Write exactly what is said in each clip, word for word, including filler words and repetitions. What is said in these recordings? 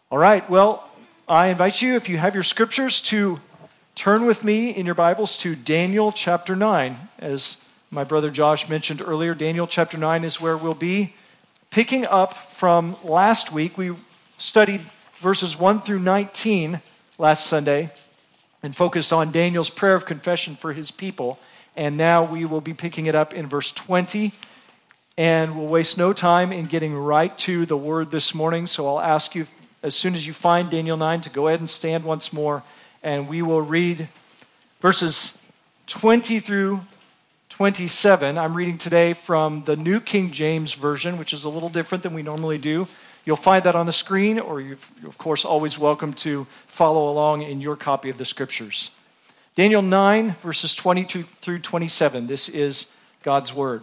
All right, well, I invite you, if you have your scriptures, to turn with me in your Bibles to Daniel chapter nine. As my brother Josh mentioned earlier, Daniel chapter nine is where we'll be picking up from last week. We studied verses one through nineteen last Sunday and focused on Daniel's prayer of confession for his people. And now we will be picking it up in verse twenty. And we'll waste no time in getting right to the word this morning. So I'll ask you, as soon as you find Daniel nine, to go ahead and stand once more. And we will read verses twenty through twenty-seven. I'm reading today from the New King James Version, which is a little different than we normally do. You'll find that on the screen, or you're, of course, always welcome to follow along in your copy of the Scriptures. Daniel nine, verses twenty-two through twenty-seven. This is God's Word.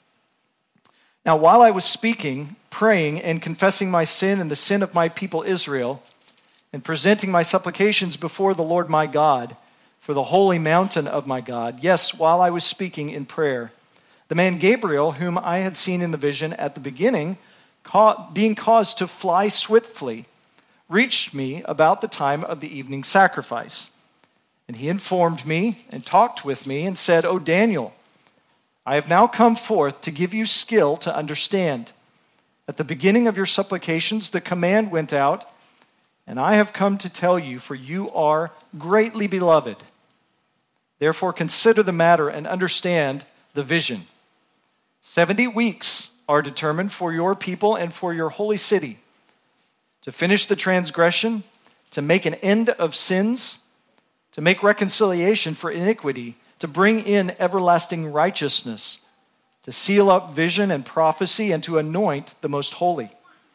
Now, while I was speaking, praying, and confessing my sin and the sin of my people Israel, and presenting my supplications before the Lord my God, for the holy mountain of my God, yes, while I was speaking in prayer, the man Gabriel, whom I had seen in the vision at the beginning, being caused to fly swiftly, reached me about the time of the evening sacrifice. And he informed me and talked with me and said, O Daniel, I have now come forth to give you skill to understand. At the beginning of your supplications, the command went out, and I have come to tell you, for you are greatly beloved. Therefore consider the matter and understand the vision. Seventy weeks are determined for your people and for your holy city, to finish the transgression, to make an end of sins, to make reconciliation for iniquity, to bring in everlasting righteousness, to seal up vision and prophecy, and to anoint the most holy.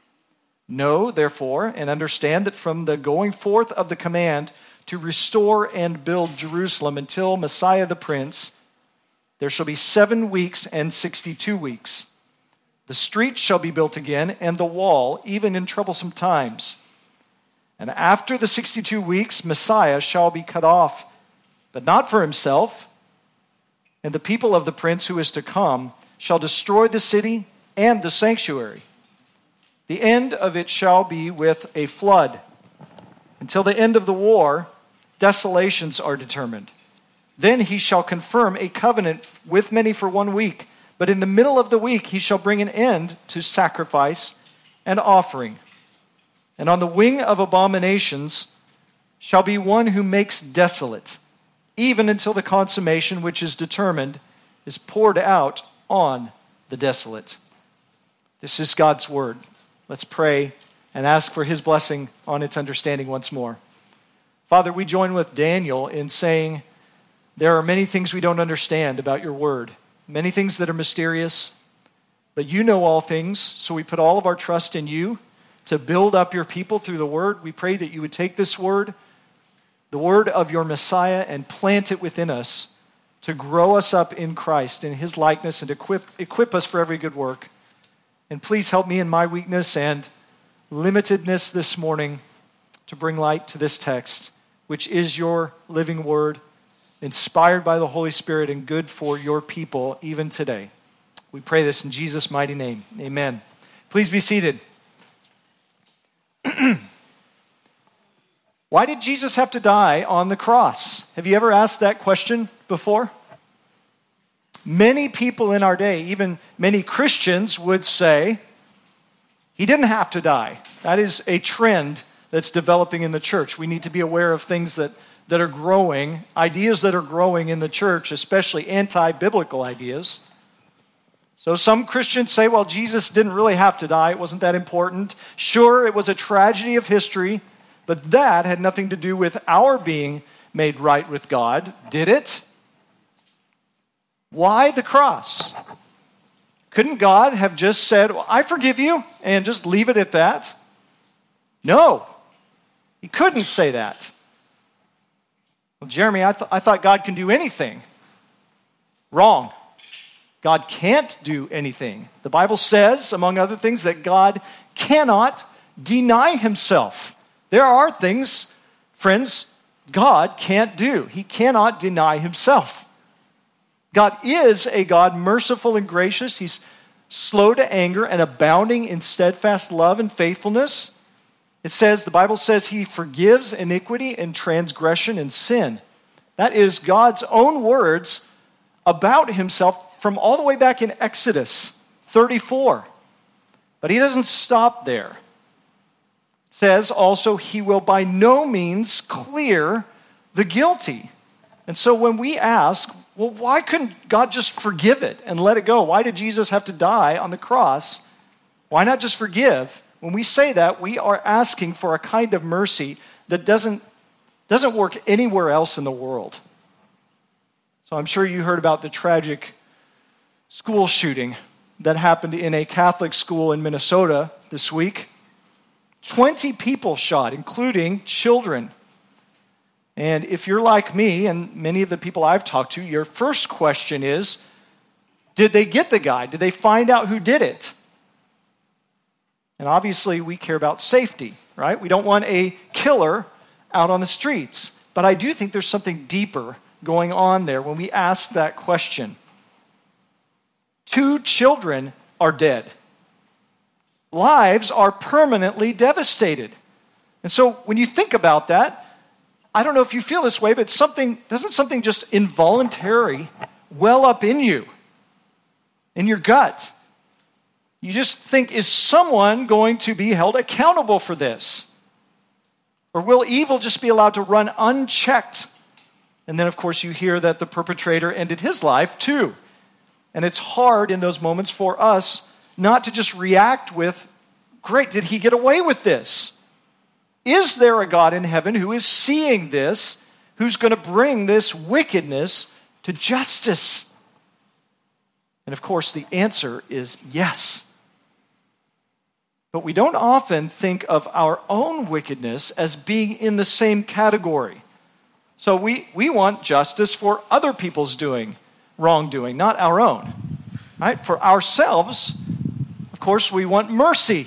Know, therefore, and understand that from the going forth of the command to restore and build Jerusalem until Messiah the Prince, there shall be seven weeks and sixty-two weeks. The streets shall be built again, and the wall, even in troublesome times. And after the sixty-two weeks, Messiah shall be cut off, but not for himself. And the people of the prince who is to come shall destroy the city and the sanctuary. The end of it shall be with a flood. Until the end of the war, desolations are determined. Then he shall confirm a covenant with many for one week. But in the middle of the week he shall bring an end to sacrifice and offering. And on the wing of abominations shall be one who makes desolate, even until the consummation which is determined is poured out on the desolate. This is God's word. Let's pray and ask for his blessing on its understanding once more. Father, we join with Daniel in saying there are many things we don't understand about your word, many things that are mysterious, but you know all things, so we put all of our trust in you to build up your people through the word. We pray that you would take this word, the word of your Messiah, and plant it within us to grow us up in Christ, in his likeness, and equip, equip us for every good work. And please help me in my weakness and limitedness this morning to bring light to this text, which is your living word, inspired by the Holy Spirit and good for your people even today. We pray this in Jesus' mighty name. Amen. Please be seated. Why did Jesus have to die on the cross? Have you ever asked that question before? Many people in our day, even many Christians, would say he didn't have to die. That is a trend that's developing in the church. We need to be aware of things that, that are growing, ideas that are growing in the church, especially anti-biblical ideas. So some Christians say, well, Jesus didn't really have to die. It wasn't that important. Sure, it was a tragedy of history, but that had nothing to do with our being made right with God, did it? Why the cross? Couldn't God have just said, well, I forgive you, and just leave it at that? No, he couldn't say that. Well, Jeremy, I, th- I thought God can do anything. Wrong. God can't do anything. The Bible says, among other things, that God cannot deny himself. There are things, friends, God can't do. He cannot deny himself. God is a God merciful and gracious. He's slow to anger and abounding in steadfast love and faithfulness. It says, the Bible says he forgives iniquity and transgression and sin. That is God's own words about himself from all the way back in Exodus thirty-four. But he doesn't stop there. It says also he will by no means clear the guilty. And so when we ask, well, why couldn't God just forgive it and let it go? Why did Jesus have to die on the cross? Why not just forgive? When we say that, we are asking for a kind of mercy that doesn't, doesn't work anywhere else in the world. So I'm sure you heard about the tragic school shooting that happened in a Catholic school in Minnesota this week. twenty people shot, including children. And if you're like me and many of the people I've talked to, your first question is, did they get the guy? Did they find out who did it? And obviously we care about safety, right? We don't want a killer out on the streets. But I do think there's something deeper going on there when we ask that question. Two children are dead. Lives are permanently devastated. And so when you think about that, I don't know if you feel this way, but something doesn't something just involuntary well up in you, in your gut? You just think, is someone going to be held accountable for this? Or will evil just be allowed to run unchecked? And then, of course, you hear that the perpetrator ended his life too. And it's hard in those moments for us not to just react with, great, did he get away with this? Is there a God in heaven who is seeing this, who's going to bring this wickedness to justice? And of course, the answer is yes. But we don't often think of our own wickedness as being in the same category. So we, we want justice for other people's doing, wrongdoing, not our own. Right? For ourselves, of course, we want mercy.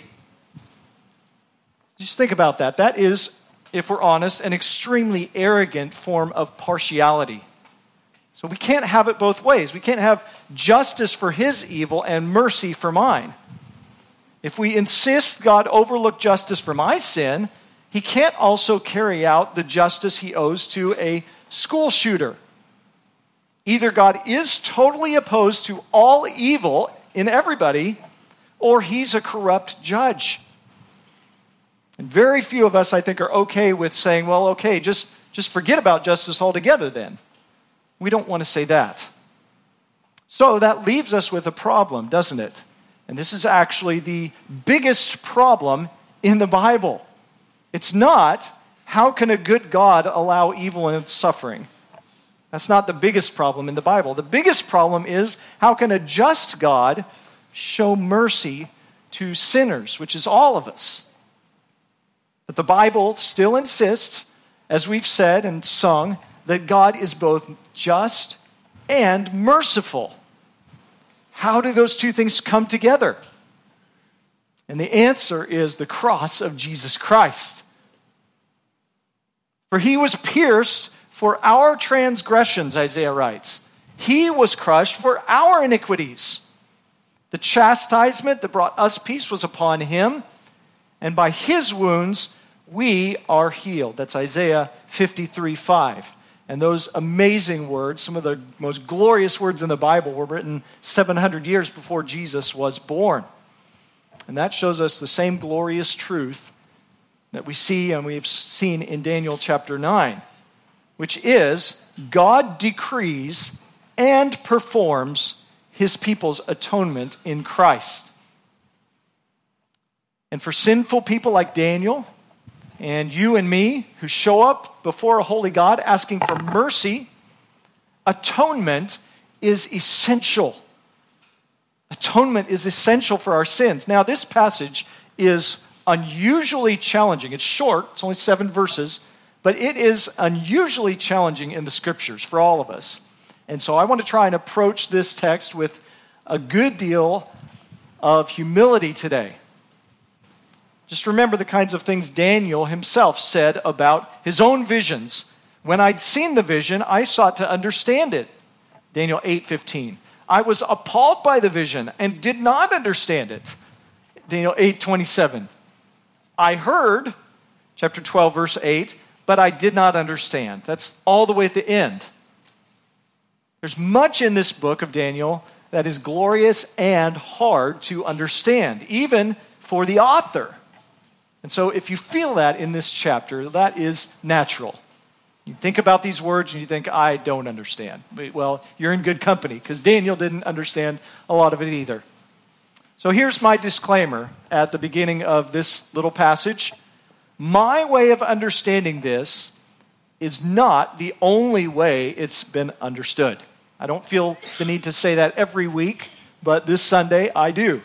Just think about that. That is, if we're honest, an extremely arrogant form of partiality. So we can't have it both ways. We can't have justice for his evil and mercy for mine. If we insist God overlook justice for my sin, he can't also carry out the justice he owes to a school shooter. Either God is totally opposed to all evil in everybody, or he's a corrupt judge. And very few of us, I think, are okay with saying, well, okay, just, just forget about justice altogether then. We don't want to say that. So that leaves us with a problem, doesn't it? And this is actually the biggest problem in the Bible. It's not, how can a good God allow evil and suffering? That's not the biggest problem in the Bible. The biggest problem is, how can a just God show mercy to sinners, which is all of us? But the Bible still insists, as we've said and sung, that God is both just and merciful. How do those two things come together? And the answer is the cross of Jesus Christ. For he was pierced for our transgressions, Isaiah writes. He was crushed for our iniquities. The chastisement that brought us peace was upon him, and by his wounds we are healed. That's Isaiah fifty-three five. And those amazing words, some of the most glorious words in the Bible, were written seven hundred years before Jesus was born. And that shows us the same glorious truth that we see and we've seen in Daniel chapter nine, which is God decrees and performs his people's atonement in Christ. And for sinful people like Daniel and you and me who show up before a holy God asking for mercy, atonement is essential. Atonement is essential for our sins. Now, this passage is unusually challenging. It's short, it's only seven verses, but it is unusually challenging in the scriptures for all of us. And so I want to try and approach this text with a good deal of humility today. Just remember the kinds of things Daniel himself said about his own visions. When I'd seen the vision, I sought to understand it. Daniel eight fifteen. I was appalled by the vision and did not understand it. Daniel eight twenty-seven. I heard, chapter twelve, verse eight, but I did not understand. That's all the way at the end. There's much in this book of Daniel that is glorious and hard to understand, even for the author. And so if you feel that in this chapter, that is natural. You think about these words and you think, I don't understand. Well, you're in good company because Daniel didn't understand a lot of it either. So here's my disclaimer at the beginning of this little passage. My way of understanding this is not the only way it's been understood. I don't feel the need to say that every week, but this Sunday I do.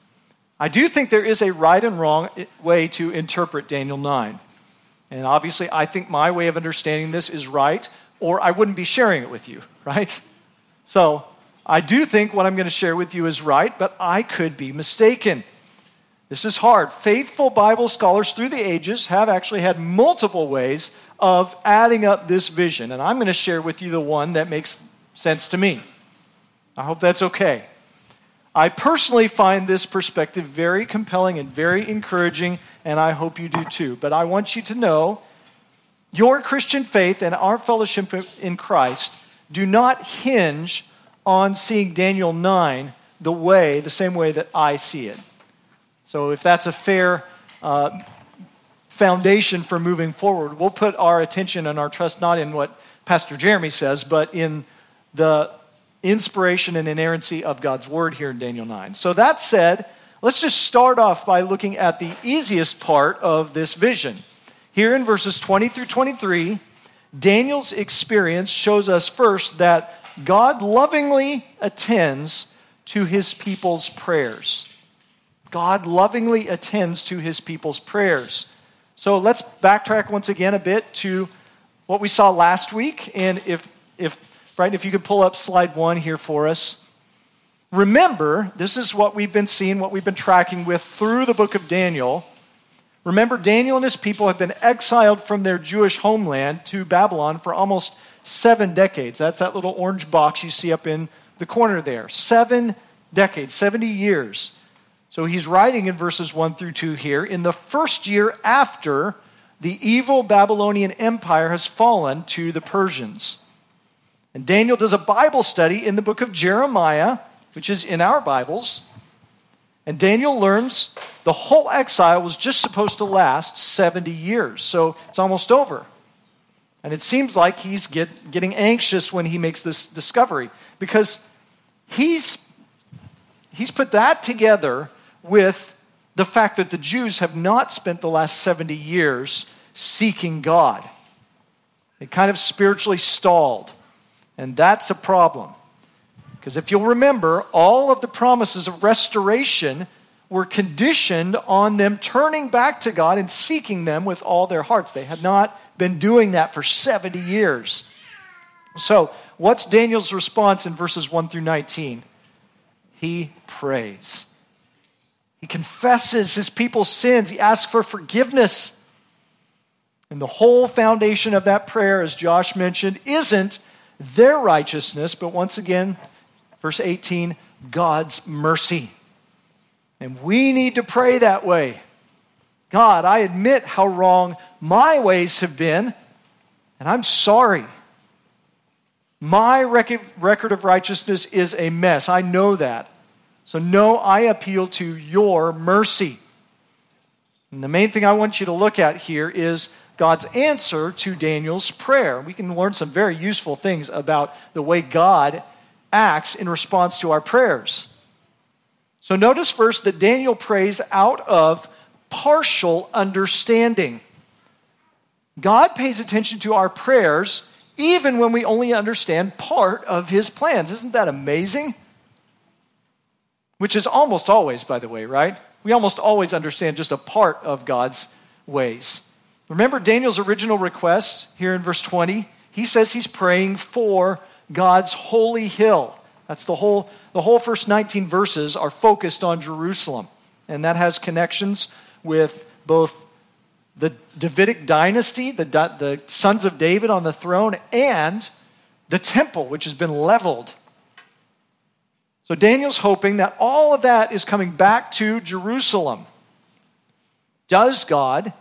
I do think there is a right and wrong way to interpret Daniel nine. And obviously, I think my way of understanding this is right, or I wouldn't be sharing it with you, right? So, I do think what I'm going to share with you is right, but I could be mistaken. This is hard. Faithful Bible scholars through the ages have actually had multiple ways of adding up this vision, and I'm going to share with you the one that makes sense to me. I hope that's okay. I personally find this perspective very compelling and very encouraging, and I hope you do too. But I want you to know your Christian faith and our fellowship in Christ do not hinge on seeing Daniel nine the way, the same way that I see it. So if that's a fair uh, foundation for moving forward, we'll put our attention and our trust not in what Pastor Jeremy says, but in the inspiration and inerrancy of God's word here in Daniel nine. So that said, let's just start off by looking at the easiest part of this vision. Here in verses twenty through twenty-three, Daniel's experience shows us first that God lovingly attends to his people's prayers. God lovingly attends to his people's prayers. So let's backtrack once again a bit to what we saw last week. And if, if Right, if you could pull up slide one here for us. Remember, this is what we've been seeing, what we've been tracking with through the book of Daniel. Remember, Daniel and his people have been exiled from their Jewish homeland to Babylon for almost seven decades. That's that little orange box you see up in the corner there. Seven decades, seventy years. So he's writing in verses one through two here, in the first year after the evil Babylonian Empire has fallen to the Persians. And Daniel does a Bible study in the book of Jeremiah, which is in our Bibles. And Daniel learns the whole exile was just supposed to last seventy years. So it's almost over. And it seems like he's get, getting anxious when he makes this discovery, because he's, he's put that together with the fact that the Jews have not spent the last seventy years seeking God. They kind of spiritually stalled. And that's a problem. Because if you'll remember, all of the promises of restoration were conditioned on them turning back to God and seeking them with all their hearts. They had not been doing that for seventy years. So, what's Daniel's response in verses one through nineteen? He prays. He confesses his people's sins. He asks for forgiveness. And the whole foundation of that prayer, as Josh mentioned, isn't their righteousness, but once again, verse eighteen, God's mercy. And we need to pray that way. God, I admit how wrong my ways have been, and I'm sorry. My rec- record of righteousness is a mess. I know that. So no, I appeal to your mercy. And the main thing I want you to look at here is God's answer to Daniel's prayer. We can learn some very useful things about the way God acts in response to our prayers. So notice first that Daniel prays out of partial understanding. God pays attention to our prayers even when we only understand part of his plans. Isn't that amazing? Which is almost always, by the way, right? We almost always understand just a part of God's ways. Remember Daniel's original request here in verse twenty? He says he's praying for God's holy hill. That's the whole, the whole first nineteen verses are focused on Jerusalem. And that has connections with both the Davidic dynasty, the, the sons of David on the throne, and the temple, which has been leveled. So Daniel's hoping that all of that is coming back to Jerusalem. Does God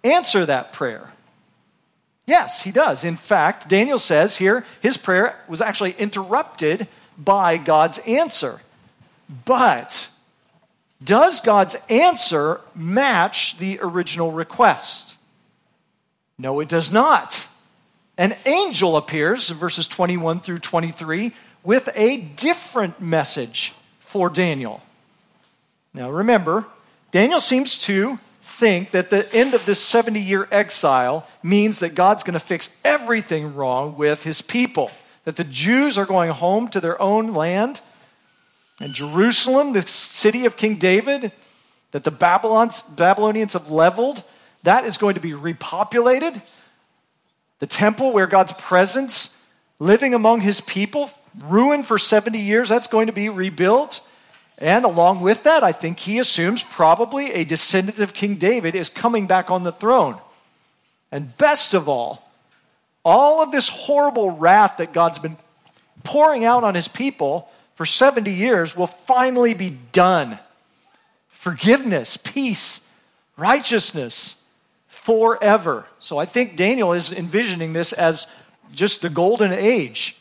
answer that prayer? Yes, he does. In fact, Daniel says here, his prayer was actually interrupted by God's answer. But does God's answer match the original request? No, it does not. An angel appears in verses twenty-one through twenty-three with a different message for Daniel. Now remember, Daniel seems to think that the end of this seventy-year exile means that God's going to fix everything wrong with his people, that the Jews are going home to their own land, and Jerusalem, the city of King David, that the Babylons, Babylonians have leveled, that is going to be repopulated. The temple where God's presence living among his people, ruined for seventy years, that's going to be rebuilt. And along with that, I think he assumes probably a descendant of King David is coming back on the throne. And best of all, all of this horrible wrath that God's been pouring out on his people for seventy years will finally be done. Forgiveness, peace, righteousness, forever. So I think Daniel is envisioning this as just the golden age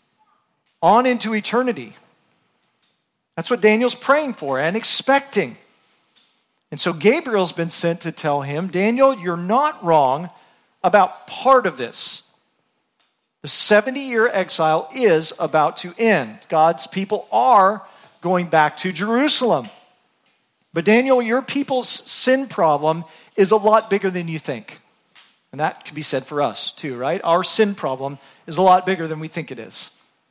on into eternity. That's what Daniel's praying for and expecting. And so Gabriel's been sent to tell him, Daniel, you're not wrong about part of this. The seventy-year exile is about to end. God's people are going back to Jerusalem. But Daniel, your people's sin problem is a lot bigger than you think. And that could be said for us too, right? Our sin problem is a lot bigger than we think it is.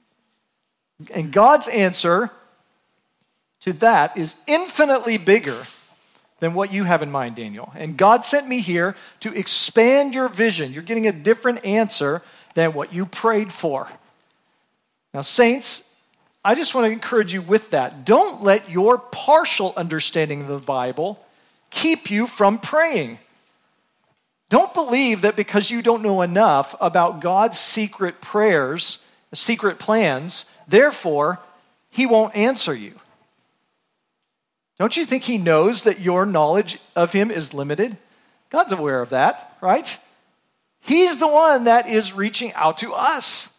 And God's answer to that is infinitely bigger than what you have in mind, Daniel. And God sent me here to expand your vision. You're getting a different answer than what you prayed for. Now, saints, I just want to encourage you with that. Don't let your partial understanding of the Bible keep you from praying. Don't believe that because you don't know enough about God's secret prayers, secret plans, therefore, he won't answer you. Don't you think he knows that your knowledge of him is limited? God's aware of that, right? He's the one that is reaching out to us.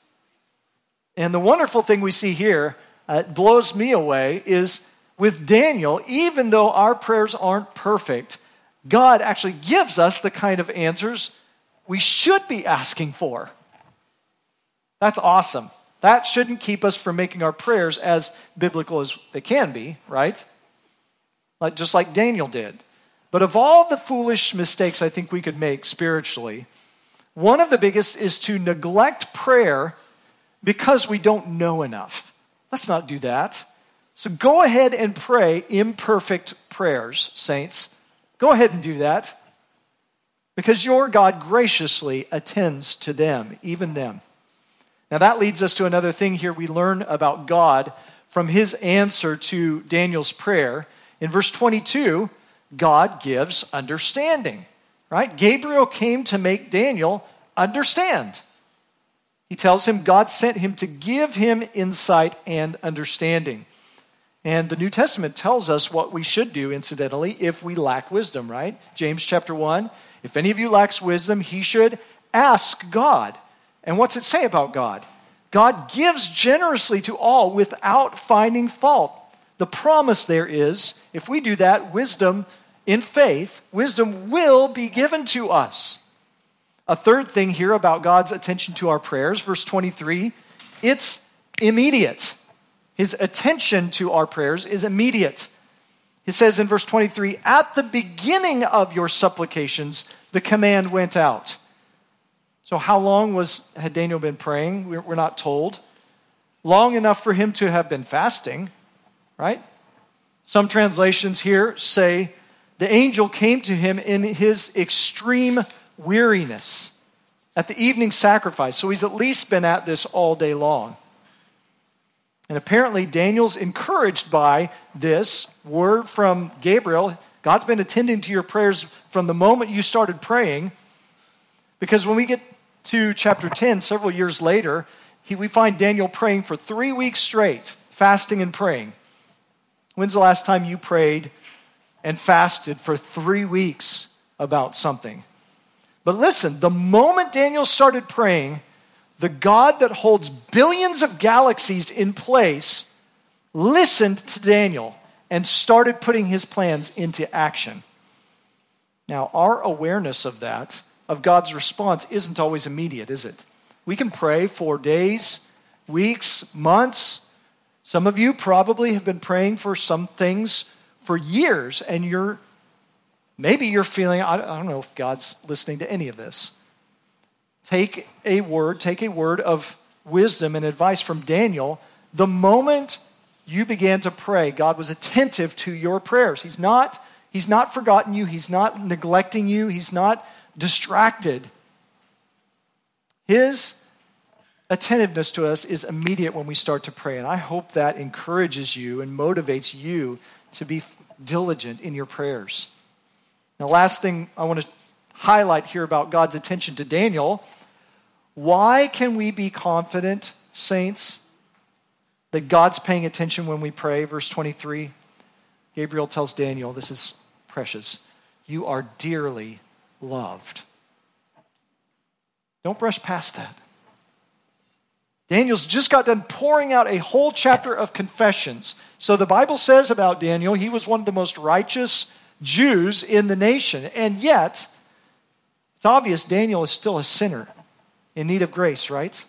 And the wonderful thing we see here, uh, it blows me away, is with Daniel, even though our prayers aren't perfect, God actually gives us the kind of answers we should be asking for. That's awesome. That shouldn't keep us from making our prayers as biblical as they can be, right? Like, just like Daniel did. But of all the foolish mistakes I think we could make spiritually, one of the biggest is to neglect prayer because we don't know enough. Let's not do that. So go ahead and pray imperfect prayers, saints. Go ahead and do that. Because your God graciously attends to them, even them. Now that leads us to another thing here we learn about God from his answer to Daniel's prayer. In verse twenty-two, God gives understanding, right? Gabriel came to make Daniel understand. He tells him God sent him to give him insight and understanding. And the New Testament tells us what we should do, incidentally, if we lack wisdom, right? James chapter one, if any of you lacks wisdom, he should ask God. And what's it say about God? God gives generously to all without finding fault. The promise there is, if we do that, wisdom in faith, wisdom will be given to us. A third thing here about God's attention to our prayers, verse twenty-three, it's immediate. His attention to our prayers is immediate. He says in verse twenty-three, at the beginning of your supplications, the command went out. So how long was had Daniel been praying? We're, we're not told. Long enough for him to have been fasting, right? Some translations here say the angel came to him in his extreme weariness at the evening sacrifice. So he's at least been at this all day long. And apparently Daniel's encouraged by this word from Gabriel. God's been attending to your prayers from the moment you started praying. Because when we get to chapter ten, several years later, he, we find Daniel praying for three weeks straight, fasting and praying. When's the last time you prayed and fasted for three weeks about something? But listen, the moment Daniel started praying, the God that holds billions of galaxies in place listened to Daniel and started putting his plans into action. Now, our awareness of that, of God's response, isn't always immediate, is it? We can pray for days, weeks, months. Some of you probably have been praying for some things for years, and you're maybe you're feeling, I don't know if God's listening to any of this. Take a word, take a word of wisdom and advice from Daniel. The moment you began to pray, God was attentive to your prayers. He's not, he's not forgotten you. He's not neglecting you. He's not distracted. His attentiveness to us is immediate when we start to pray. And I hope that encourages you and motivates you to be diligent in your prayers. Now, last thing I want to highlight here about God's attention to Daniel. Why can we be confident, saints, that God's paying attention when we pray? Verse twenty-three, Gabriel tells Daniel, this is precious, you are dearly loved. Don't brush past that. Daniel's just got done pouring out a whole chapter of confessions. So the Bible says about Daniel, he was one of the most righteous Jews in the nation. And yet, it's obvious Daniel is still a sinner in need of grace, right?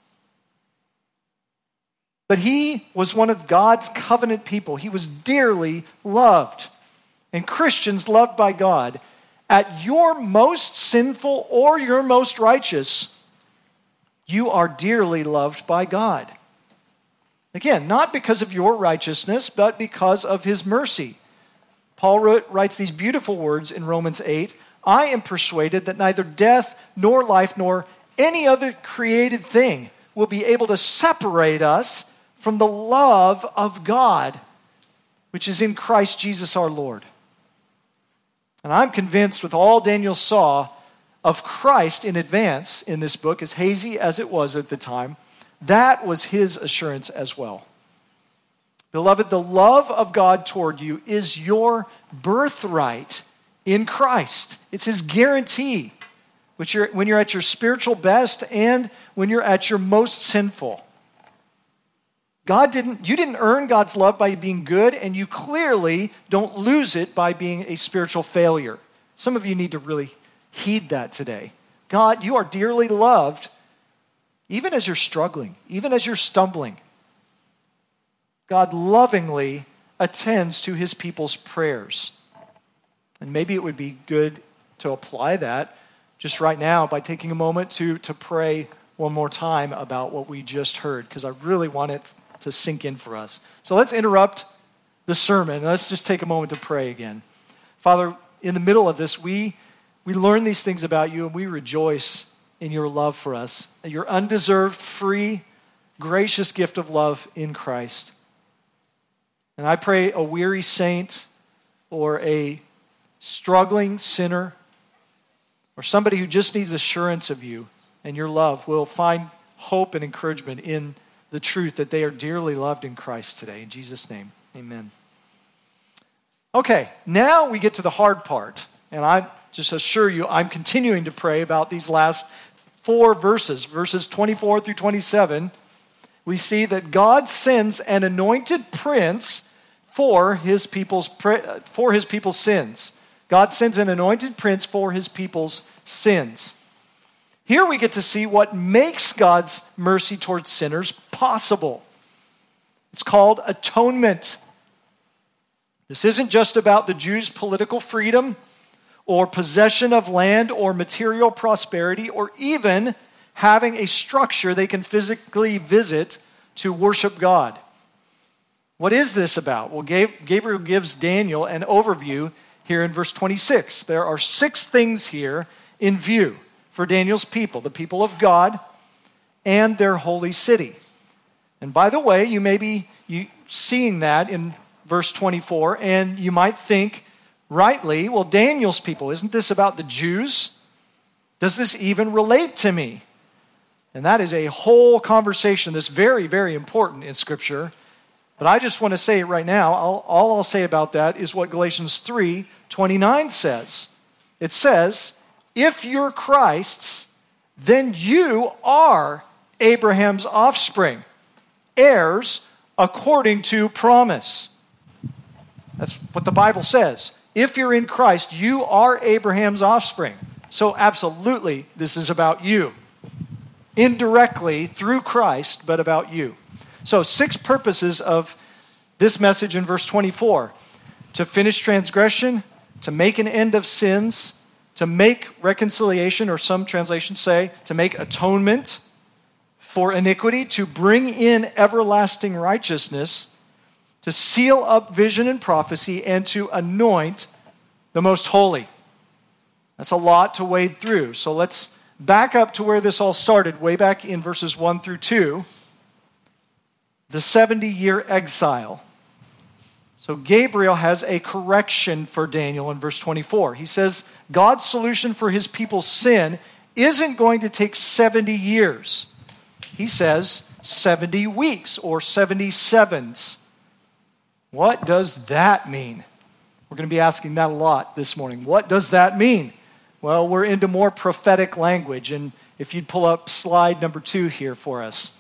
But he was one of God's covenant people. He was dearly loved. And Christians loved by God, at your most sinful or your most righteous, you are dearly loved by God. Again, not because of your righteousness, but because of his mercy. Paul wrote, writes these beautiful words in Romans eight, I am persuaded that neither death nor life nor any other created thing will be able to separate us from the love of God, which is in Christ Jesus our Lord. And I'm convinced with all Daniel saw of Christ in advance in this book, as hazy as it was at the time, that was his assurance as well. Beloved, the love of God toward you is your birthright in Christ. It's his guarantee which you're, when you're at your spiritual best and when you're at your most sinful. God didn't, you didn't earn God's love by being good, and you clearly don't lose it by being a spiritual failure. Some of you need to really heed that today. God, you are dearly loved even as you're struggling, even as you're stumbling. God lovingly attends to his people's prayers. And maybe it would be good to apply that just right now by taking a moment to, to pray one more time about what we just heard, because I really want it to sink in for us. So let's interrupt the sermon. Let's just take a moment to pray again. Father, in the middle of this, we, we learn these things about you, and we rejoice in your love for us, your undeserved, free, gracious gift of love in Christ. And I pray a weary saint or a struggling sinner or somebody who just needs assurance of you and your love will find hope and encouragement in the truth that they are dearly loved in Christ today. In Jesus' name, amen. Okay, now we get to the hard part. And I just assure you, I'm continuing to pray about these last four verses, verses twenty-four through twenty-seven. We see that God sends an anointed prince for his people's for his people's sins. God sends an anointed prince for his people's sins. Here we get to see what makes God's mercy towards sinners possible. It's called atonement. This isn't just about the Jews' political freedom or possession of land or material prosperity or even having a structure they can physically visit to worship God. What is this about? Well, Gabriel gives Daniel an overview here in verse twenty-six. There are six things here in view for Daniel's people, the people of God and their holy city. And by the way, you may be seeing that in verse twenty-four, and you might think rightly, well, Daniel's people, isn't this about the Jews? Does this even relate to me? And that is a whole conversation that's very, very important in Scripture. But I just want to say it right now. I'll, all I'll say about that is what Galatians three twenty-nine says. It says, if you're Christ's, then you are Abraham's offspring, heirs according to promise. That's what the Bible says. If you're in Christ, you are Abraham's offspring. So absolutely, this is about you. Indirectly, through Christ, but about you. So six purposes of this message in verse twenty-four. To finish transgression, to make an end of sins, to make reconciliation, or some translations say, to make atonement for iniquity, to bring in everlasting righteousness, to seal up vision and prophecy, and to anoint the most holy. That's a lot to wade through. So let's back up to where this all started, way back in verses one through two. The seventy-year exile. So Gabriel has a correction for Daniel in verse twenty-four. He says God's solution for his people's sin isn't going to take seventy years. He says seventy weeks or seventy sevens. What does that mean? We're going to be asking that a lot this morning. What does that mean? Well, we're into more prophetic language, and if you'd pull up slide number two here for us.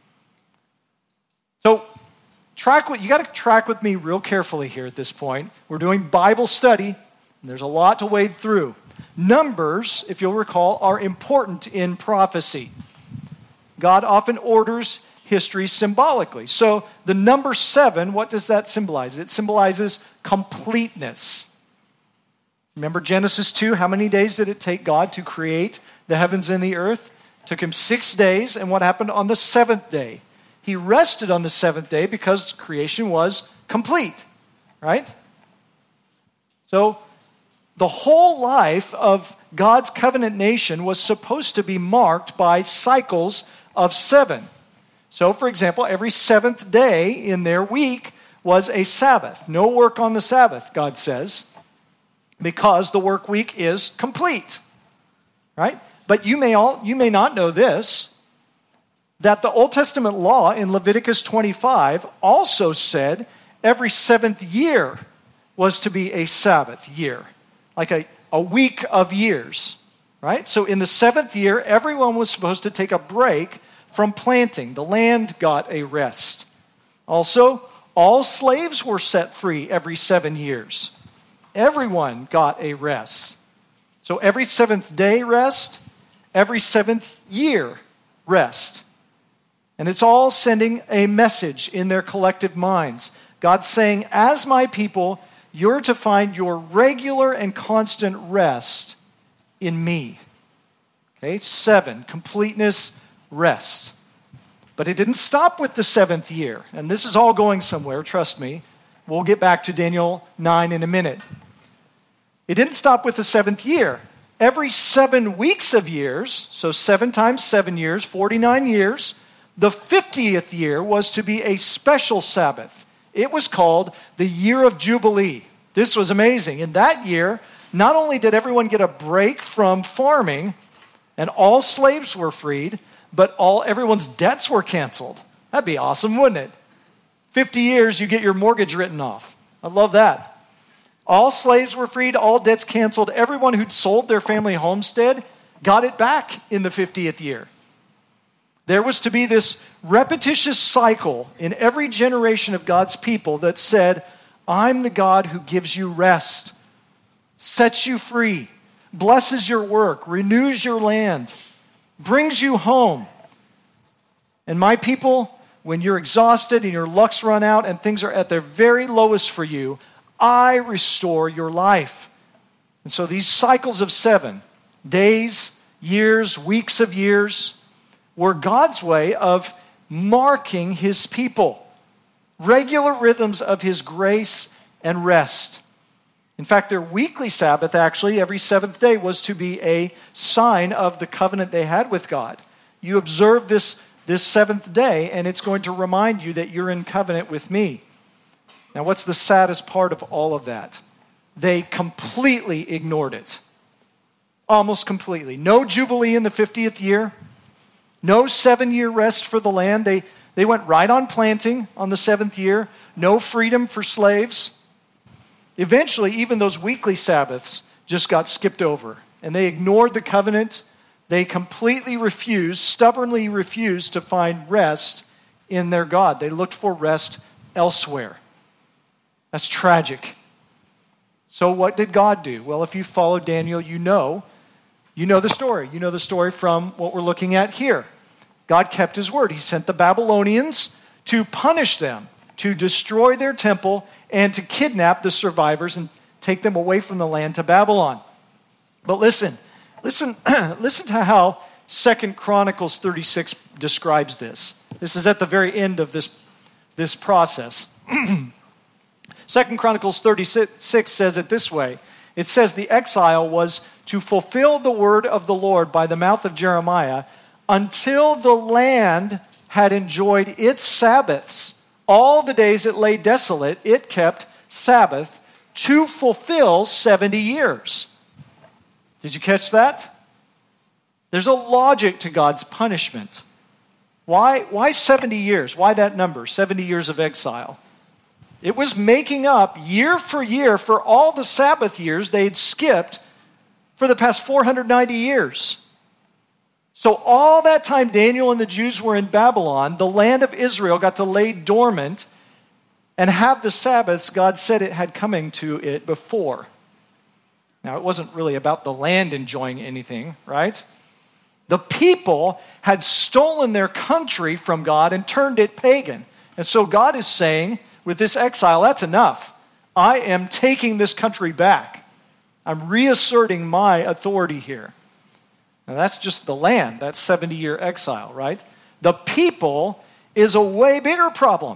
So, track with, you got to track with me real carefully here at this point. We're doing Bible study, and there's a lot to wade through. Numbers, if you'll recall, are important in prophecy. God often orders history symbolically. So the number seven, what does that symbolize? It symbolizes completeness. Remember Genesis two, how many days did it take God to create the heavens and the earth? It took him six days, and what happened on the seventh day? He rested on the seventh day because creation was complete, right? So the whole life of God's covenant nation was supposed to be marked by cycles of seven. So, for example, every seventh day in their week was a Sabbath. No work on the Sabbath, God says, because the work week is complete, right? But you may all you may not know this, that the Old Testament law in Leviticus twenty-five also said every seventh year was to be a Sabbath year, like a, a week of years, right? So in the seventh year, everyone was supposed to take a break from planting. The land got a rest. Also, all slaves were set free every seven years. Everyone got a rest. So every seventh day rest, every seventh year rest. And it's all sending a message in their collective minds. God's saying, as my people, you're to find your regular and constant rest in me. Okay, seven, completeness, rest. But it didn't stop with the seventh year. And this is all going somewhere, trust me. We'll get back to Daniel nine in a minute. It didn't stop with the seventh year. Every seven weeks of years, so seven times seven years, forty-nine years, the fiftieth year was to be a special Sabbath. It was called the Year of Jubilee. This was amazing. In that year, not only did everyone get a break from farming, and all slaves were freed, but all everyone's debts were canceled. That'd be awesome, wouldn't it? fifty years, you get your mortgage written off. I love that. All slaves were freed, all debts canceled. Everyone who'd sold their family homestead got it back in the fiftieth year. There was to be this repetitious cycle in every generation of God's people that said, I'm the God who gives you rest, sets you free, blesses your work, renews your land, brings you home. And my people, when you're exhausted and your luck's run out and things are at their very lowest for you, I restore your life. And so these cycles of seven, days, years, weeks of years, were God's way of marking his people. Regular rhythms of his grace and rest. In fact, their weekly Sabbath, actually, every seventh day was to be a sign of the covenant they had with God. You observe this, this seventh day, and it's going to remind you that you're in covenant with me. Now, what's the saddest part of all of that? They completely ignored it. Almost completely. No Jubilee in the fiftieth year. No seven-year rest for the land. They, they went right on planting on the seventh year. No freedom for slaves. Eventually, even those weekly Sabbaths just got skipped over and they ignored the covenant. They completely refused, stubbornly refused to find rest in their God. They looked for rest elsewhere. That's tragic. So what did God do? Well, if you follow Daniel, you know, you know the story. You know the story from what we're looking at here. God kept his word. He sent the Babylonians to punish them, to destroy their temple, and to kidnap the survivors and take them away from the land to Babylon. But listen, listen, listen to how Second Chronicles thirty-six describes this. This is at the very end of this, this process. Second Chronicles thirty-six says it this way. It says the exile was to fulfill the word of the Lord by the mouth of Jeremiah until the land had enjoyed its Sabbaths. All the days it lay desolate, it kept Sabbath to fulfill seventy years. Did you catch that? There's a logic to God's punishment. Why, why seventy years? Why that number, seventy years of exile? It was making up year for year for all the Sabbath years they'd skipped for the past four hundred ninety years. So all that time Daniel and the Jews were in Babylon, the land of Israel got to lay dormant and have the Sabbaths God said it had coming to it before. Now, it wasn't really about the land enjoying anything, right? The people had stolen their country from God and turned it pagan. And so God is saying, with this exile, that's enough. I am taking this country back. I'm reasserting my authority here. Now, that's just the land. That's seventy-year exile, right? The people is a way bigger problem.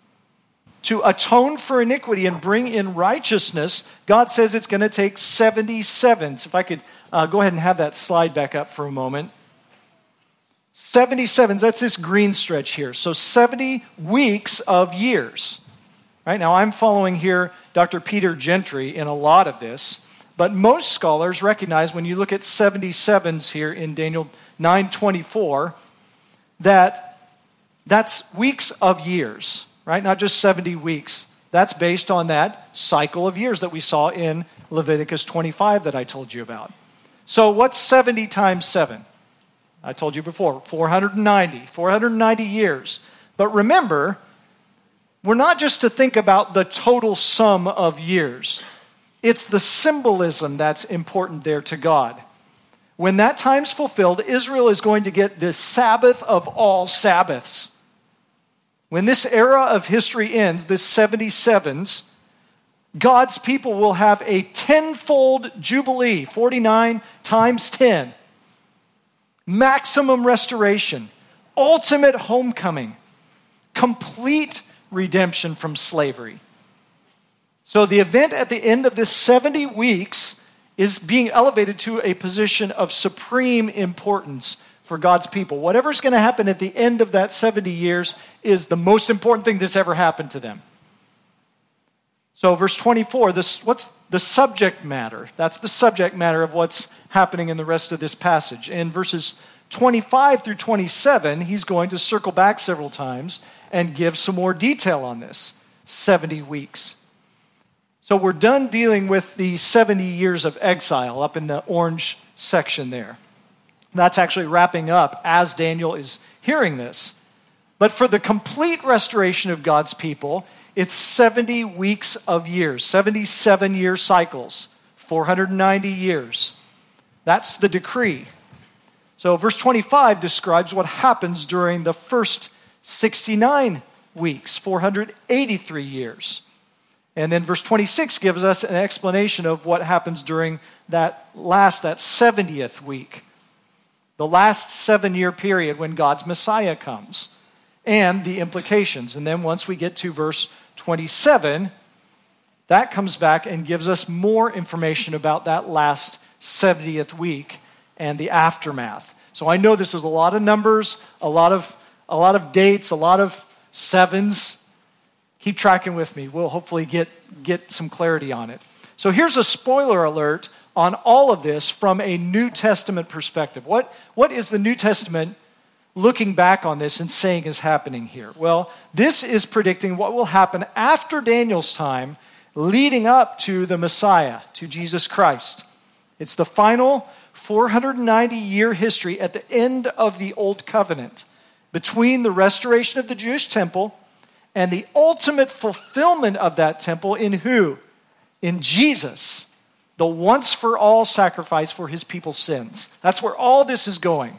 To atone for iniquity and bring in righteousness, God says it's going to take seventy-sevens. If I could uh, go ahead and have that slide back up for a moment. seventy-sevens, that's this green stretch here. So seventy weeks of years. Right now, I'm following here Doctor Peter Gentry in a lot of this. But most scholars recognize when you look at seventy-sevens here in Daniel nine twenty-four, that that's weeks of years, right? Not just seventy weeks. That's based on that cycle of years that we saw in Leviticus twenty-five that I told you about. So what's seventy times seven? I told you before, four hundred ninety. four hundred ninety years. But remember, we're not just to think about the total sum of years. It's the symbolism that's important there to God. When that time's fulfilled, Israel is going to get this Sabbath of all Sabbaths. When this era of history ends, this seventy-sevens, God's people will have a tenfold jubilee, forty-nine times ten. Maximum restoration, ultimate homecoming, complete redemption from slavery. So the event at the end of this seventy weeks is being elevated to a position of supreme importance for God's people. Whatever's going to happen at the end of that seventy years is the most important thing that's ever happened to them. So verse twenty-four, this, what's the subject matter? That's the subject matter of what's happening in the rest of this passage. In verses twenty-five through twenty-seven, he's going to circle back several times and give some more detail on this. seventy weeks. So we're done dealing with the seventy years of exile up in the orange section there. That's actually wrapping up as Daniel is hearing this. But for the complete restoration of God's people, it's seventy weeks of years, seventy-seven year cycles, four hundred ninety years. That's the decree. So verse twenty-five describes what happens during the first sixty-nine weeks, four hundred eighty-three years. And then verse twenty-six gives us an explanation of what happens during that last, that seventieth week. The last seven-year period when God's Messiah comes. And the implications. And then once we get to verse twenty-seven, that comes back and gives us more information about that last seventieth week and the aftermath. So I know this is a lot of numbers, a lot of, a lot of dates, a lot of sevens. Keep tracking with me. We'll hopefully get, get some clarity on it. So here's a spoiler alert on all of this from a New Testament perspective. What, what is the New Testament looking back on this and saying is happening here? Well, this is predicting what will happen after Daniel's time, leading up to the Messiah, to Jesus Christ. It's the final four hundred ninety year history at the end of the Old Covenant between the restoration of the Jewish temple and the ultimate fulfillment of that temple in who? In Jesus, the once-for-all sacrifice for his people's sins. That's where all this is going.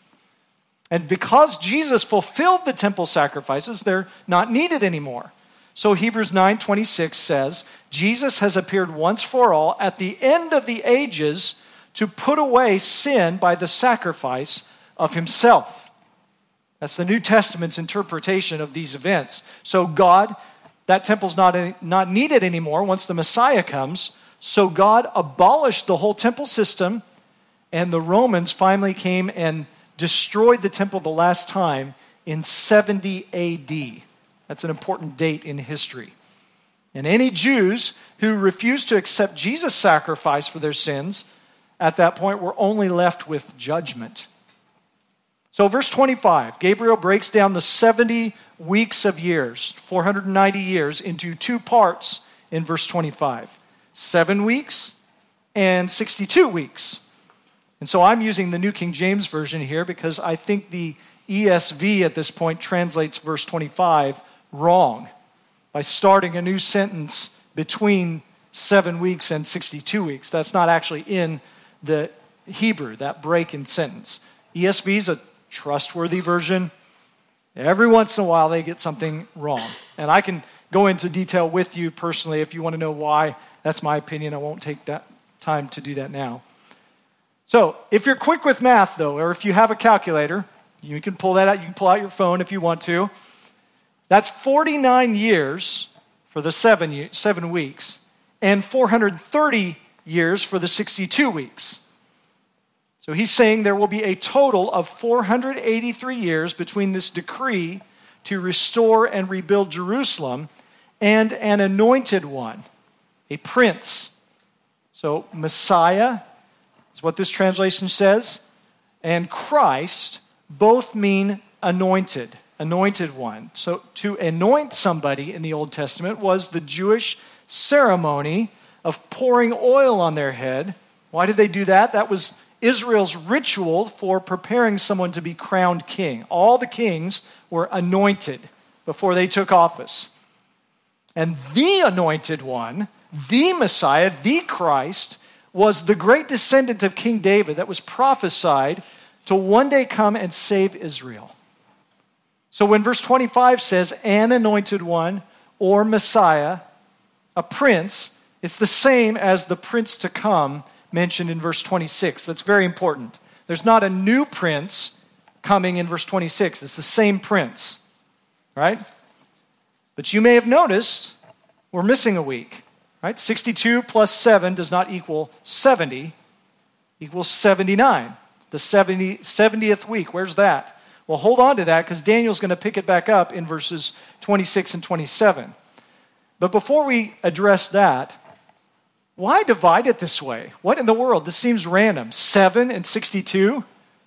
And because Jesus fulfilled the temple sacrifices, they're not needed anymore. So Hebrews nine twenty-six says, Jesus has appeared once for all at the end of the ages to put away sin by the sacrifice of himself. That's the New Testament's interpretation of these events. So God, that temple's not, any, not needed anymore once the Messiah comes. So God abolished the whole temple system, and the Romans finally came and destroyed the temple the last time in seventy A D. That's an important date in history. And any Jews who refused to accept Jesus' sacrifice for their sins at that point were only left with judgment. So verse twenty-five, Gabriel breaks down the seventy weeks of years, four hundred ninety years, into two parts in verse twenty-five. Seven weeks and sixty-two weeks. And so I'm using the New King James Version here because I think the E S V at this point translates verse twenty-five wrong by starting a new sentence between seven weeks and sixty-two weeks. That's not actually in the Hebrew, that break in sentence. E S V is a trustworthy version. Every once in a while they get something wrong. And I can go into detail with you personally if you want to know why. That's my opinion. I won't take that time to do that now. So if you're quick with math, though, or if you have a calculator, you can pull that out. You can pull out your phone if you want to. That's forty-nine years for the seven, year, seven weeks and four hundred thirty years for the sixty-two weeks. So he's saying there will be a total of four hundred eighty-three years between this decree to restore and rebuild Jerusalem and an anointed one, a prince. So Messiah is what this translation says, and Christ both mean anointed, anointed one. So to anoint somebody in the Old Testament was the Jewish ceremony of pouring oil on their head. Why did they do that? That was Israel's ritual for preparing someone to be crowned king. All the kings were anointed before they took office. And the anointed one, the Messiah, the Christ, was the great descendant of King David that was prophesied to one day come and save Israel. So when verse twenty-five says, an anointed one, or Messiah, a prince, it's the same as the prince to come mentioned in verse twenty-six. That's very important. There's not a new prince coming in verse twenty-six. It's the same prince, right? But you may have noticed we're missing a week, right? sixty-two plus seven does not equal seventy, equals seventy-nine. The seventy, seventieth week, where's that? Well, hold on to that because Daniel's going to pick it back up in verses twenty-six and twenty-seven. But before we address that, why divide it this way? What in the world? This seems random. seven and sixty-two?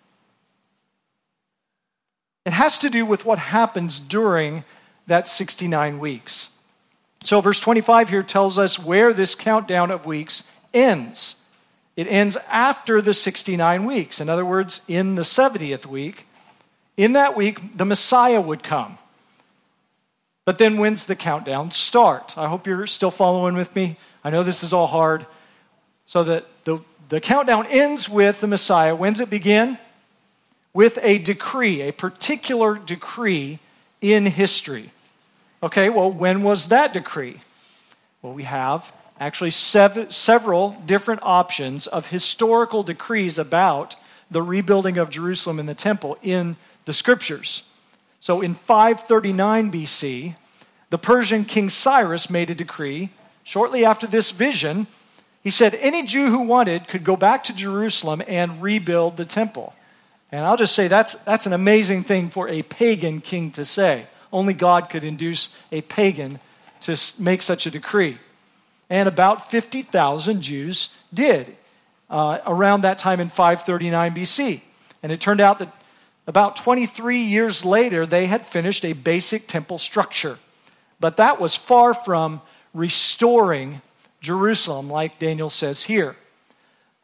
It has to do with what happens during that sixty-nine weeks. So verse twenty-five here tells us where this countdown of weeks ends. It ends after the sixty-nine weeks. In other words, in the seventieth week. In that week, the Messiah would come. But then when's the countdown start? I hope you're still following with me. I know this is all hard. So that the, the countdown ends with the Messiah. When's it begin? With a decree, a particular decree in history. Okay, well, when was that decree? Well, we have actually sev- several different options of historical decrees about the rebuilding of Jerusalem and the temple in the scriptures. So in five thirty-nine B C, the Persian king Cyrus made a decree. Shortly after this vision, he said any Jew who wanted could go back to Jerusalem and rebuild the temple. And I'll just say that's, that's an amazing thing for a pagan king to say. Only God could induce a pagan to make such a decree. And about fifty thousand Jews did uh, around that time in five thirty-nine B C. And it turned out that about twenty-three years later, they had finished a basic temple structure. But that was far from restoring Jerusalem, like Daniel says here.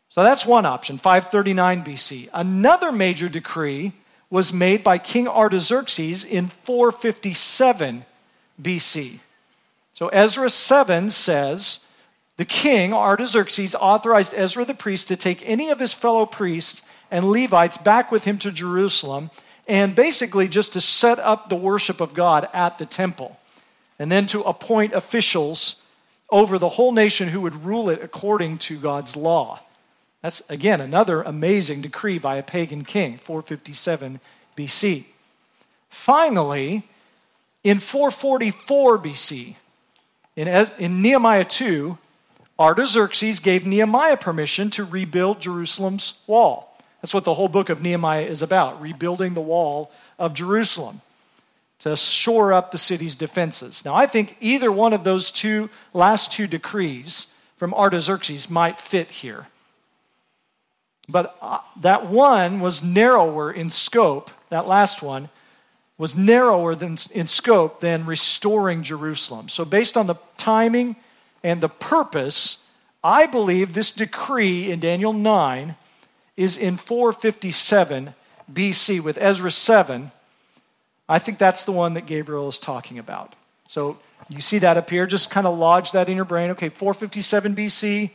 So that's one option, five thirty-nine B C. Another major decree was made by King Artaxerxes in four fifty-seven B C. So Ezra seven says, the king, Artaxerxes, authorized Ezra the priest to take any of his fellow priests and Levites back with him to Jerusalem, and basically just to set up the worship of God at the temple, and then to appoint officials over the whole nation who would rule it according to God's law. That's, again, another amazing decree by a pagan king, four fifty-seven B C. Finally, in four forty-four B C, in, in Nehemiah two, Artaxerxes gave Nehemiah permission to rebuild Jerusalem's wall. That's what the whole book of Nehemiah is about, rebuilding the wall of Jerusalem to shore up the city's defenses. Now, I think either one of those two last two decrees from Artaxerxes might fit here. But uh, that one was narrower in scope, that last one was narrower than, in scope than restoring Jerusalem. So based on the timing and the purpose, I believe this decree in Daniel nine is in four fifty-seven B C with Ezra seven. I think that's the one that Gabriel is talking about. So you see that up here. Just kind of lodge that in your brain. Okay, four fifty-seven B C,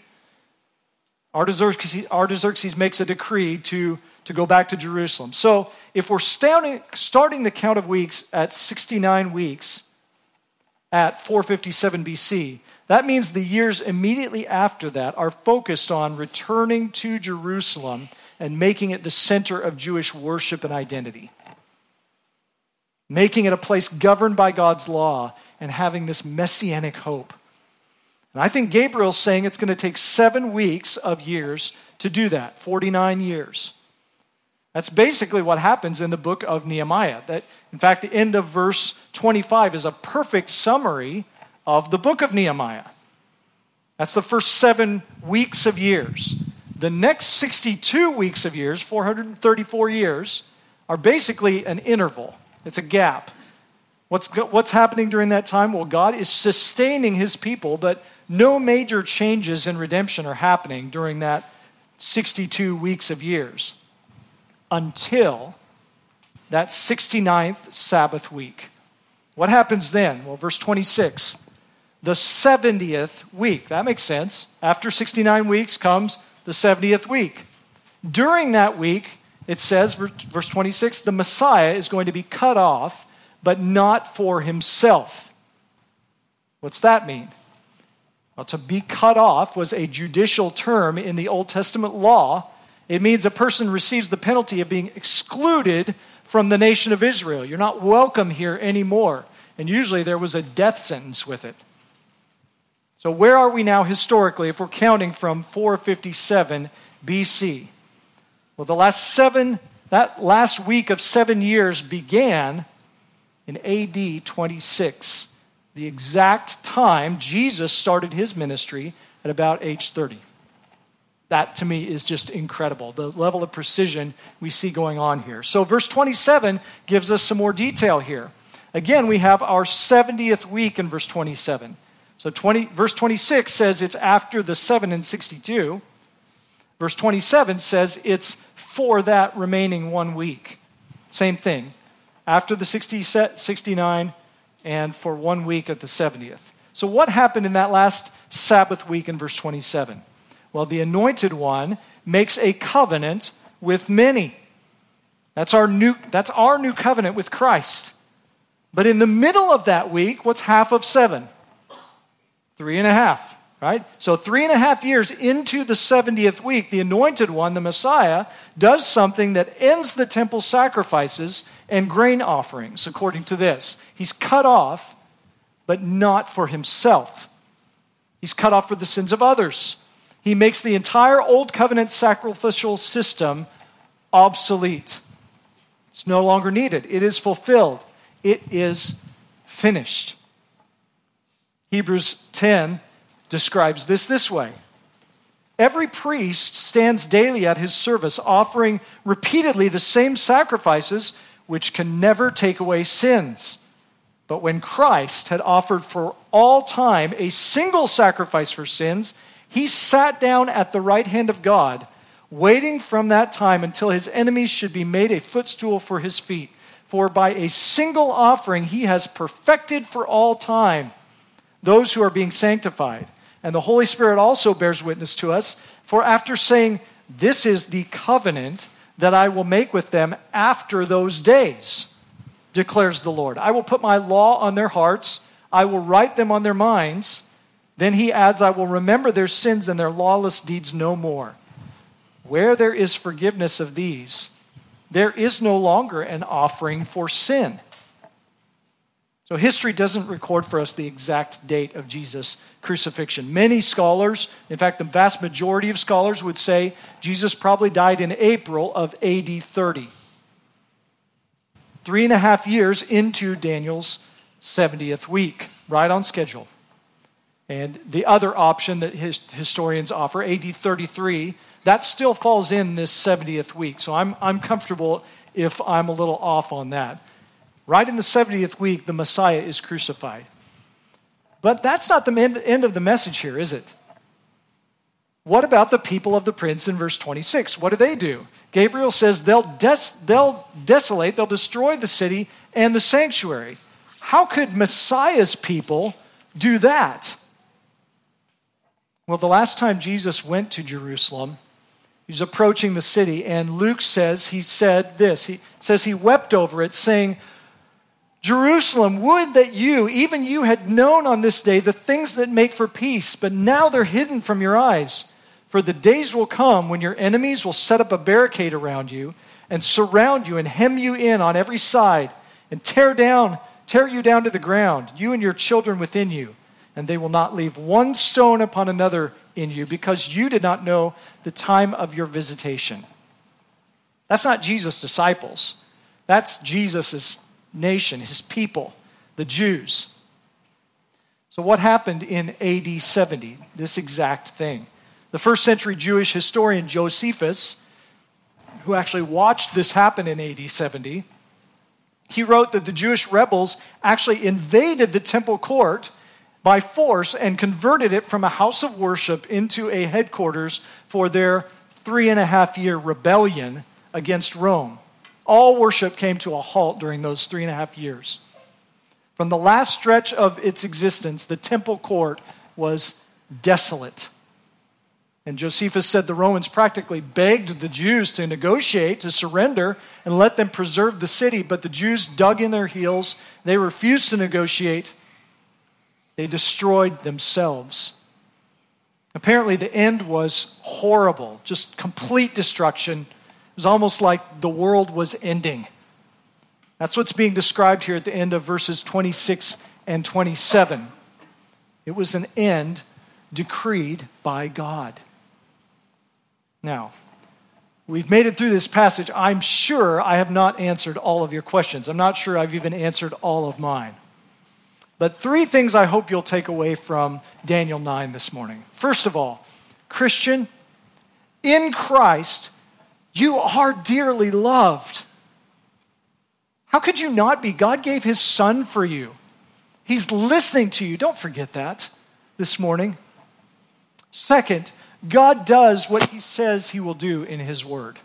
Artaxerxes, Artaxerxes makes a decree to, to go back to Jerusalem. So if we're starting, starting the count of weeks at sixty-nine weeks at four fifty-seven B C, that means the years immediately after that are focused on returning to Jerusalem and making it the center of Jewish worship and identity. Making it a place governed by God's law and having this messianic hope. And I think Gabriel's saying it's going to take seven weeks of years to do that, forty-nine years. That's basically what happens in the book of Nehemiah. That, in fact, the end of verse twenty-five is a perfect summary of the book of Nehemiah. That's the first seven weeks of years. The next sixty-two weeks of years, four hundred thirty-four years, are basically an interval. It's a gap. What's, what's happening during that time? Well, God is sustaining his people, but no major changes in redemption are happening during that sixty-two weeks of years until that sixty-ninth Sabbath week. What happens then? Well, verse twenty-six, the seventieth week. That makes sense. After sixty-nine weeks comes the seventieth week. During that week, it says, verse twenty-six, the Messiah is going to be cut off, but not for himself. What's that mean? Well, to be cut off was a judicial term in the Old Testament law. It means a person receives the penalty of being excluded from the nation of Israel. You're not welcome here anymore. And usually there was a death sentence with it. So where are we now historically if we're counting from four fifty-seven B C? Well, the last seven, that last week of seven years began in A D twenty-six. The exact time Jesus started his ministry at about age thirty. That to me is just incredible, the level of precision we see going on here. So verse twenty-seven gives us some more detail here. Again, we have our seventieth week in verse twenty-seven. So twenty, verse twenty-six says it's after the seven and sixty-two. Verse twenty-seven says it's for that remaining one week. Same thing. After the sixty, sixty-nine and for one week at the seventieth. So what happened in that last Sabbath week in verse twenty-seven? Well, the anointed one makes a covenant with many. That's our new, that's our new covenant with Christ. But in the middle of that week, what's half of seven? Three and a half, right? So three and a half years into the seventieth week, the anointed one, the Messiah, does something that ends the temple sacrifices and grain offerings, according to this. He's cut off, but not for himself. He's cut off for the sins of others. He makes the entire Old Covenant sacrificial system obsolete. It's no longer needed. It is fulfilled. It is finished. Hebrews ten describes this this way. Every priest stands daily at his service, offering repeatedly the same sacrifices which can never take away sins. But when Christ had offered for all time a single sacrifice for sins, He sat down at the right hand of God, waiting from that time until his enemies should be made a footstool for his feet. For by a single offering he has perfected for all time those who are being sanctified. And the Holy Spirit also bears witness to us, for after saying, this is the covenant that I will make with them after those days, declares the Lord. I will put my law on their hearts, I will write them on their minds. Then he adds, I will remember their sins and their lawless deeds no more. Where there is forgiveness of these, there is no longer an offering for sin. So history doesn't record for us the exact date of Jesus' crucifixion. Many scholars, in fact, the vast majority of scholars would say Jesus probably died in April of A D thirty. Three and a half years into Daniel's seventieth week, right on schedule. And the other option that his, historians offer, A D thirty-three, that still falls in this seventieth week. So I'm, I'm comfortable if I'm a little off on that. Right in the seventieth week, the Messiah is crucified. But that's not the end of the message here, is it? What about the people of the prince in verse twenty-six? What do they do? Gabriel says they'll, des- they'll desolate, they'll destroy the city and the sanctuary. How could Messiah's people do that? Well, the last time Jesus went to Jerusalem, he was approaching the city, and Luke says, he said this, he says he wept over it, saying, Jerusalem, would that you, even you, had known on this day the things that make for peace, but now they're hidden from your eyes. For the days will come when your enemies will set up a barricade around you and surround you and hem you in on every side and tear down, tear you down to the ground, you and your children within you. And they will not leave one stone upon another in you because you did not know the time of your visitation. That's not Jesus' disciples. That's Jesus' nation, his people, the Jews. So what happened in A D seventy? This exact thing. The first century Jewish historian Josephus, who actually watched this happen in A D seventy, he wrote that the Jewish rebels actually invaded the temple court by force and converted it from a house of worship into a headquarters for their three and a half year rebellion against Rome. All worship came to a halt during those three and a half years. From the last stretch of its existence, the temple court was desolate. And Josephus said the Romans practically begged the Jews to negotiate, to surrender, and let them preserve the city. But the Jews dug in their heels. They refused to negotiate. They destroyed themselves. Apparently, the end was horrible, just complete destruction. It was almost like the world was ending. That's what's being described here at the end of verses twenty-six and twenty-seven. It was an end decreed by God. Now, we've made it through this passage. I'm sure I have not answered all of your questions. I'm not sure I've even answered all of mine. But three things I hope you'll take away from Daniel nine this morning. First of all, Christian, in Christ, you are dearly loved. How could you not be? God gave his son for you. He's listening to you. Don't forget that this morning. Second, God does what he says he will do in his word.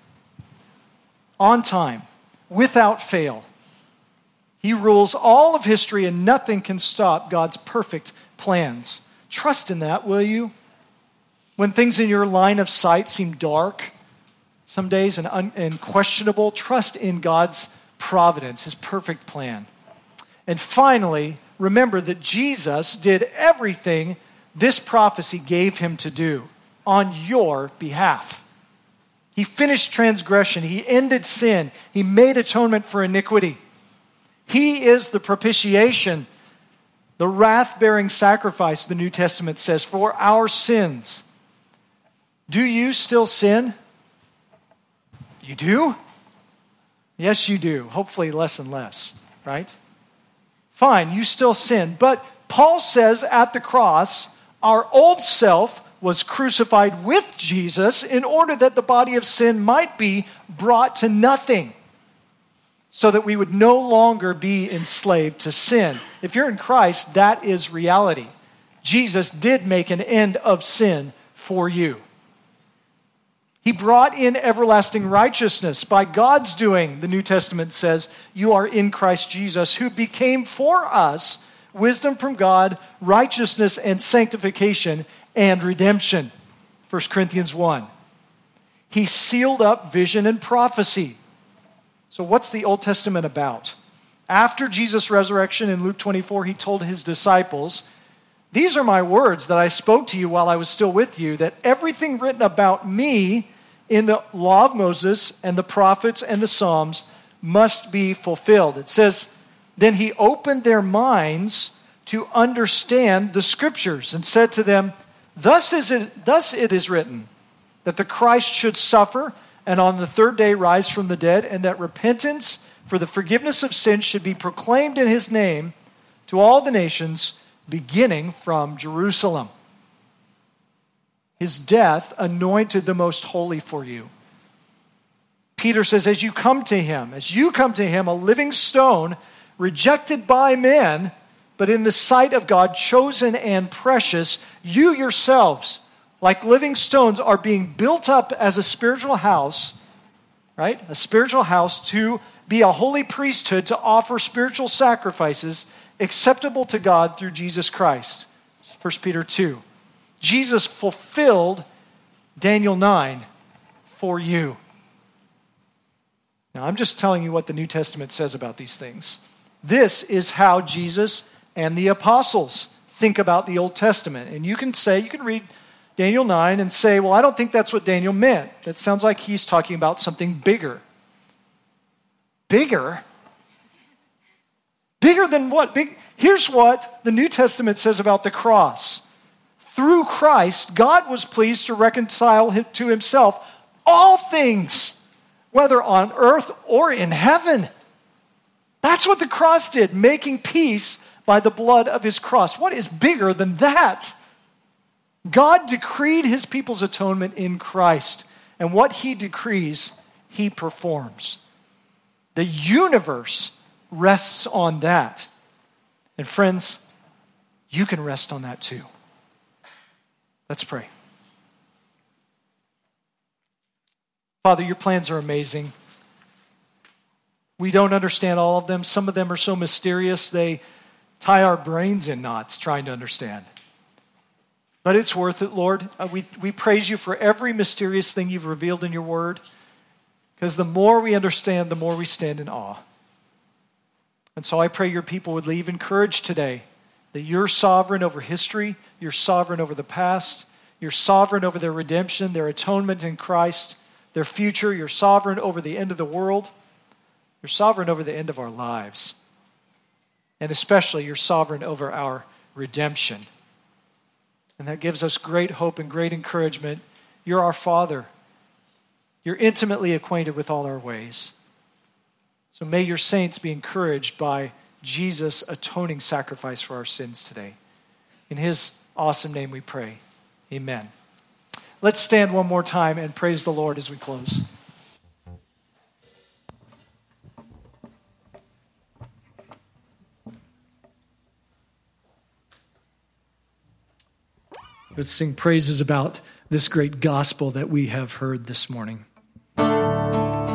On time, without fail. He rules all of history and nothing can stop God's perfect plans. Trust in that, will you? When things in your line of sight seem dark, some days and, un- and questionable, trust in God's providence, his perfect plan. And finally, remember that Jesus did everything this prophecy gave him to do on your behalf. He finished transgression. He ended sin. He made atonement for iniquity. He is the propitiation, the wrath-bearing sacrifice, the New Testament says, for our sins. Do you still sin? You do? Yes, you do. Hopefully less and less, right? Fine, you still sin. But Paul says at the cross, our old self was crucified with Jesus in order that the body of sin might be brought to nothing, so that we would no longer be enslaved to sin. If you're in Christ, that is reality. Jesus did make an end of sin for you. He brought in everlasting righteousness by God's doing, the New Testament says, you are in Christ Jesus, who became for us wisdom from God, righteousness and sanctification and redemption. First Corinthians one. He sealed up vision and prophecy. So what's the Old Testament about? After Jesus' resurrection in Luke twenty-four, he told his disciples, these are my words that I spoke to you while I was still with you, that everything written about me in the law of Moses and the prophets and the Psalms must be fulfilled. It says, then he opened their minds to understand the scriptures and said to them, thus is it, thus it is written, that the Christ should suffer and on the third day rise from the dead, and that repentance for the forgiveness of sins should be proclaimed in his name to all the nations, beginning from Jerusalem. His death anointed the most holy for you. Peter says, as you come to him, as you come to him, a living stone, rejected by men, but in the sight of God, chosen and precious, you yourselves, like living stones, are being built up as a spiritual house, right? A spiritual house to be a holy priesthood, to offer spiritual sacrifices acceptable to God through Jesus Christ. First Peter two. Jesus fulfilled Daniel nine for you. Now, I'm just telling you what the New Testament says about these things. This is how Jesus and the apostles think about the Old Testament. And you can say, you can read Daniel nine and say, well, I don't think that's what Daniel meant. That sounds like he's talking about something bigger. Bigger? Bigger than what? Big. Here's what the New Testament says about the cross. Through Christ, God was pleased to reconcile to himself all things, whether on earth or in heaven. That's what the cross did, making peace by the blood of his cross. What is bigger than that? God decreed his people's atonement in Christ, and what he decrees, he performs. The universe rests on that. And friends, you can rest on that too. Let's pray. Father, your plans are amazing. We don't understand all of them. Some of them are so mysterious, they tie our brains in knots trying to understand. But it's worth it, Lord. Uh, we, we praise you for every mysterious thing you've revealed in your word, because the more we understand, the more we stand in awe. And so I pray your people would leave encouraged today that you're sovereign over history, you're sovereign over the past, you're sovereign over their redemption, their atonement in Christ, their future, you're sovereign over the end of the world, you're sovereign over the end of our lives, and especially you're sovereign over our redemption. And that gives us great hope and great encouragement. You're our Father. You're intimately acquainted with all our ways. So may your saints be encouraged by Jesus' atoning sacrifice for our sins today. In his awesome name we pray. Amen. Let's stand one more time and praise the Lord as we close. Let's sing praises about this great gospel that we have heard this morning.